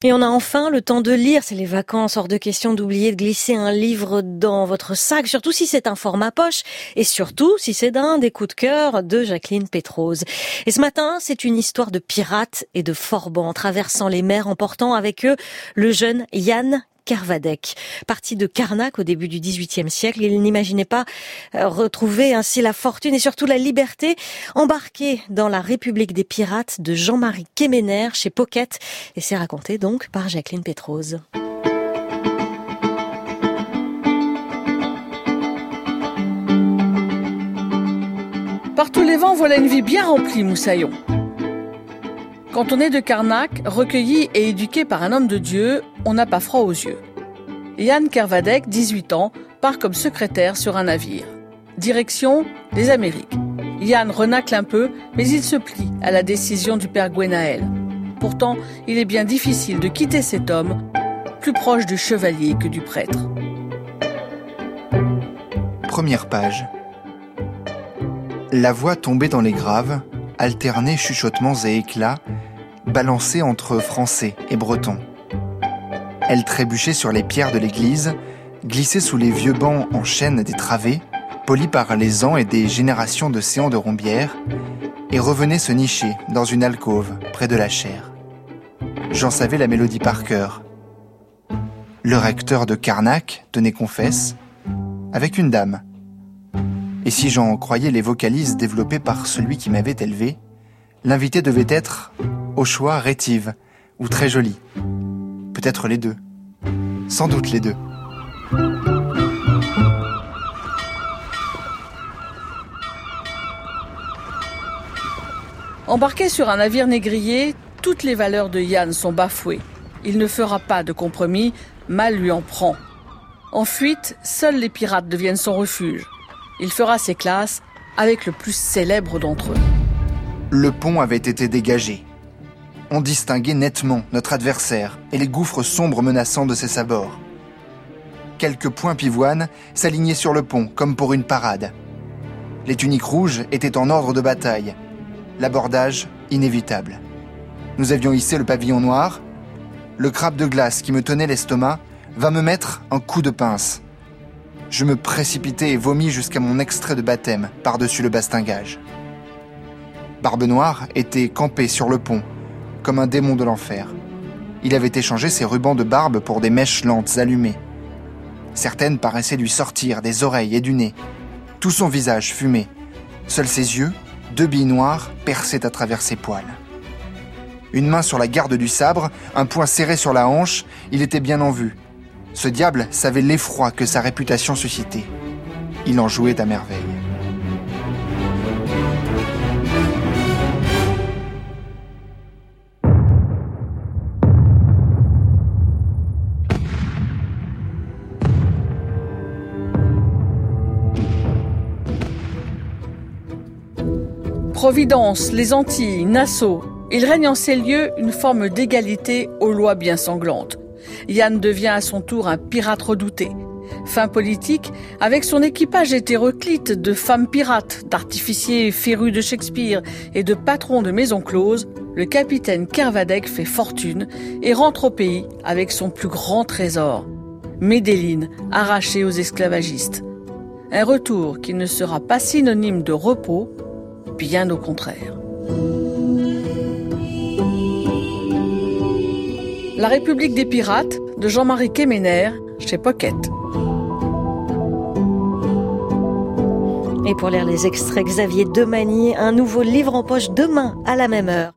Et on a enfin le temps de lire, c'est les vacances, hors de question d'oublier de glisser un livre dans votre sac, surtout si c'est un format poche, et surtout si c'est d'un des coups de cœur de Jacqueline Pétrose. Et ce matin, c'est une histoire de pirates et de forbans traversant les mers, emportant avec eux le jeune Jan Kervadec. Parti de Karnak au début du XVIIIe siècle, il n'imaginait pas retrouver ainsi la fortune et surtout la liberté. Embarqué dans la République des pirates de Jean-Marie Quéméner chez Pocket, et c'est raconté donc par Jacqueline Pétrose. Par tous les vents, voilà une vie bien remplie, Moussaillon. Quand on est de Karnak, recueilli et éduqué par un homme de Dieu, on n'a pas froid aux yeux. Jan Kervadec, 18 ans, part comme secrétaire sur un navire. Direction les Amériques. Jan renacle un peu, mais il se plie à la décision du père Gwenaël. Pourtant, il est bien difficile de quitter cet homme, plus proche du chevalier que du prêtre. Première page. La voix tombait dans les graves, alternait chuchotements et éclats, balancée entre français et breton. Elle trébuchait sur les pierres de l'église, glissait sous les vieux bancs en chêne des travées, polis par les ans et des générations de séants de Rombières, et revenait se nicher dans une alcôve près de la chaire. J'en savais la mélodie par cœur. Le recteur de Karnak tenait confesse avec une dame. Et si j'en croyais les vocalises développées par celui qui m'avait élevé, l'invité devait être, au choix, rétive ou très jolie. Peut-être les deux. Sans doute les deux. Embarqué sur un navire négrier, toutes les valeurs de Jan sont bafouées. Il ne fera pas de compromis, mal lui en prend. En fuite, seuls les pirates deviennent son refuge. Il fera ses classes avec le plus célèbre d'entre eux. Le pont avait été dégagé. On distinguait nettement notre adversaire et les gouffres sombres menaçants de ses sabords. Quelques points pivoines s'alignaient sur le pont comme pour une parade. Les tuniques rouges étaient en ordre de bataille. L'abordage inévitable. Nous avions hissé le pavillon noir. Le crabe de glace qui me tenait l'estomac va me mettre un coup de pince. Je me précipitai et vomis jusqu'à mon extrait de baptême par-dessus le bastingage. Barbe Noire était campé sur le pont, comme un démon de l'enfer. Il avait échangé ses rubans de barbe pour des mèches lentes allumées. Certaines paraissaient lui sortir des oreilles et du nez. Tout son visage fumait. Seuls ses yeux, 2 billes noires, perçaient à travers ses poils. Une main sur la garde du sabre, un poing serré sur la hanche, il était bien en vue. Ce diable savait l'effroi que sa réputation suscitait. Il en jouait à merveille. Providence, les Antilles, Nassau, il règne en ces lieux une forme d'égalité aux lois bien sanglantes. Jan devient à son tour un pirate redouté. Fin politique, avec son équipage hétéroclite de femmes pirates, d'artificiers férus de Shakespeare et de patrons de maisons closes, le capitaine Kervadec fait fortune et rentre au pays avec son plus grand trésor, Medellín, arrachée aux esclavagistes. Un retour qui ne sera pas synonyme de repos, bien au contraire. La République des pirates de Jean-Marie Quéméner chez Pocket. Et pour lire les extraits, Xavier Demagny, un nouveau livre en poche demain à la même heure.